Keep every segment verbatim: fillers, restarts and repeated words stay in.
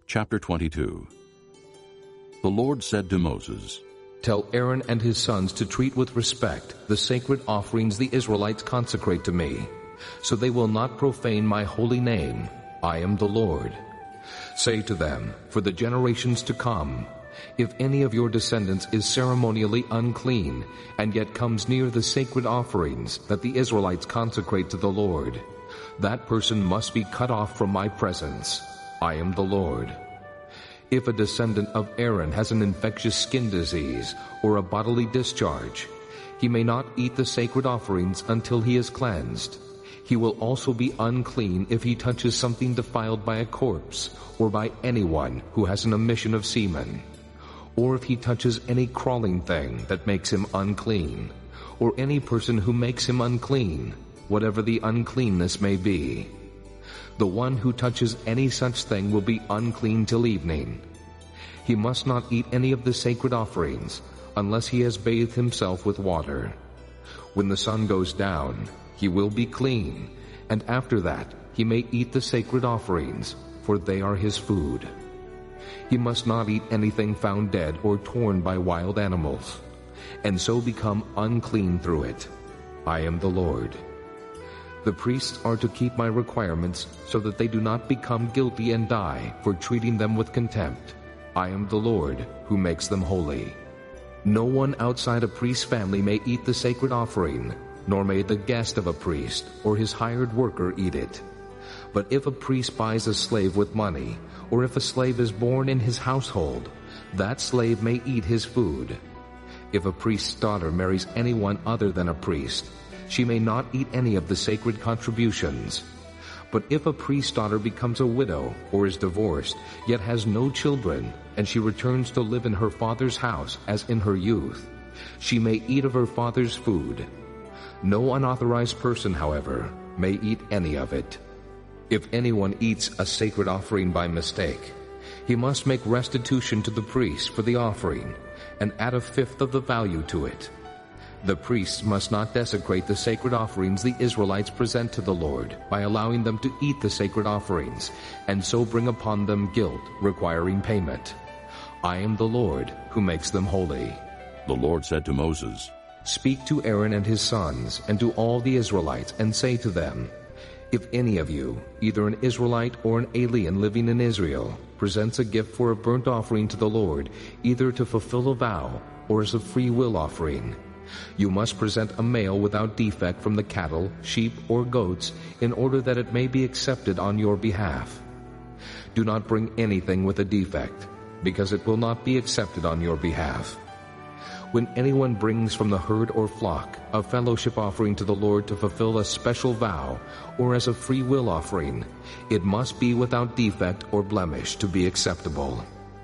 Chapter twenty-two. The Lord said to Moses, Tell Aaron and his sons to treat with respect the sacred offerings the Israelites consecrate to me, so they will not profane my holy name. I am the Lord. Say to them, for the generations to come, if any of your descendants is ceremonially unclean, and yet comes near the sacred offerings that the Israelites consecrate to the Lord, that person must be cut off from my presence. I am the Lord. If a descendant of Aaron has an infectious skin disease or a bodily discharge, he may not eat the sacred offerings until he is cleansed. He will also be unclean if he touches something defiled by a corpse or by anyone who has an emission of semen, or if he touches any crawling thing that makes him unclean, or any person who makes him unclean, whatever the uncleanness may be. The one who touches any such thing will be unclean till evening. He must not eat any of the sacred offerings unless he has bathed himself with water. When the sun goes down, he will be clean, and after that he may eat the sacred offerings, for they are his food. He must not eat anything found dead or torn by wild animals, and so become unclean through it. I am the Lord. The priests are to keep my requirements so that they do not become guilty and die for treating them with contempt. I am the Lord who makes them holy. No one outside a priest's family may eat the sacred offering, nor may the guest of a priest or his hired worker eat it. But if a priest buys a slave with money, or if a slave is born in his household, that slave may eat his food. If a priest's daughter marries anyone other than a priest, she may not eat any of the sacred contributions. But if a priest's daughter becomes a widow or is divorced, yet has no children, and she returns to live in her father's house as in her youth, she may eat of her father's food. No unauthorized person, however, may eat any of it. If anyone eats a sacred offering by mistake, he must make restitution to the priest for the offering and add a fifth of the value to it. The priests must not desecrate the sacred offerings the Israelites present to the Lord by allowing them to eat the sacred offerings, and so bring upon them guilt requiring payment. I am the Lord who makes them holy. The Lord said to Moses, Speak to Aaron and his sons and to all the Israelites, and say to them, If any of you, either an Israelite or an alien living in Israel, presents a gift for a burnt offering to the Lord, either to fulfill a vow or as a free will offering, you must present a male without defect from the cattle, sheep, or goats, in order that it may be accepted on your behalf. Do not bring anything with a defect, because it will not be accepted on your behalf. When anyone brings from the herd or flock a fellowship offering to the Lord to fulfill a special vow, or as a free will offering, it must be without defect or blemish to be acceptable.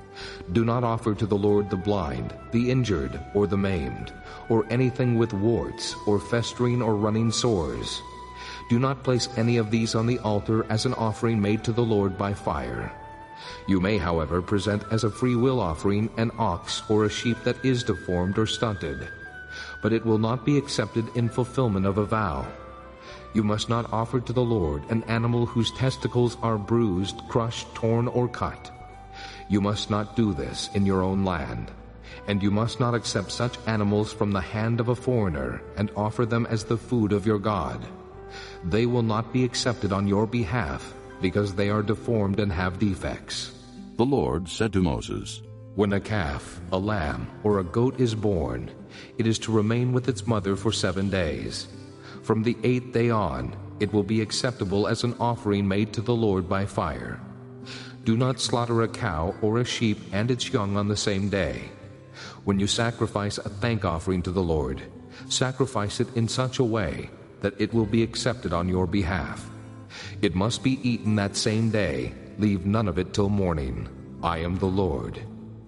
Do not offer to the Lord the blind, the injured, or the maimed, or anything with warts, or festering or running sores. Do not place any of these on the altar as an offering made to the Lord by fire. You may, however, present as a free will offering an ox or a sheep that is deformed or stunted, but it will not be accepted in fulfillment of a vow. You must not offer to the Lord an animal whose testicles are bruised, crushed, torn, or cut. You must not do this in your own land, and you must not accept such animals from the hand of a foreigner and offer them as the food of your God. They will not be accepted on your behalf, because they are deformed and have defects. The Lord said to Moses, When a calf, a lamb, or a goat is born, it is to remain with its mother for seven days. From the eighth day on, it will be acceptable as an offering made to the Lord by fire. Do not slaughter a cow or a sheep and its young on the same day. When you sacrifice a thank offering to the Lord, sacrifice it in such a way that it will be accepted on your behalf. It must be eaten that same day. Leave none of it till morning. I am the Lord.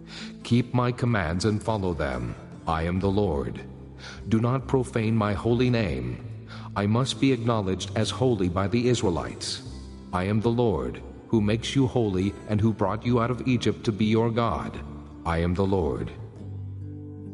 Keep my commands and follow them. I am the Lord. Do not profane my holy name. I must be acknowledged as holy by the Israelites. I am the Lord, who makes you holy and who brought you out of Egypt to be your God. I am the Lord.